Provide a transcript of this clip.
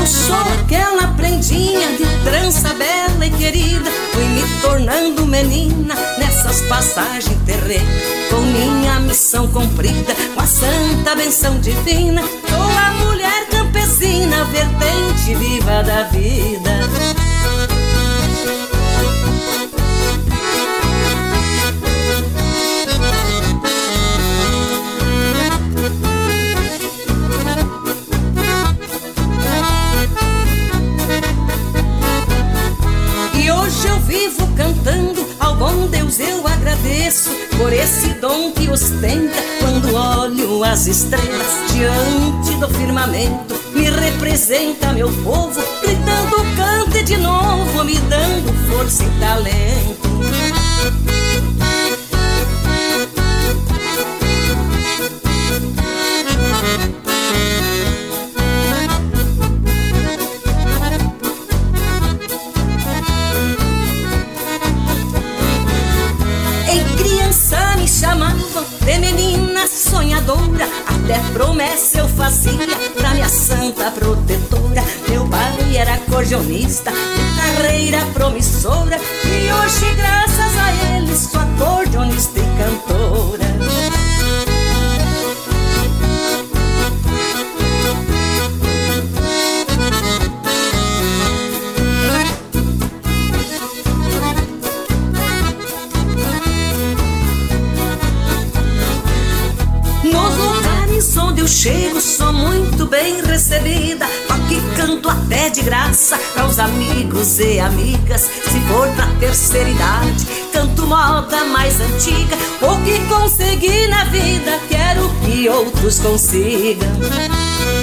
Eu sou aquela prendinha de trança bela e querida, fui me tornando menina nessas passagens terrenas. Com minha missão cumprida, com a santa benção divina, sou a mulher campesina, vertente viva da vida. Hoje eu vivo cantando, ao bom Deus eu agradeço por esse dom que ostenta. Quando olho as estrelas diante do firmamento, me representa meu povo, gritando cante de novo, me dando força e talento. Me chamavam de menina sonhadora, até promessa eu fazia pra minha santa protetora. Meu pai era acordeonista, de carreira promissora, e hoje graças a ele sou acordeonista e cantora. Nos lugares onde eu chego sou muito bem recebida, aqui canto até de graça para os amigos e amigas. Se for pra terceira idade, canto moda mais antiga, o que consegui na vida quero que outros consigam.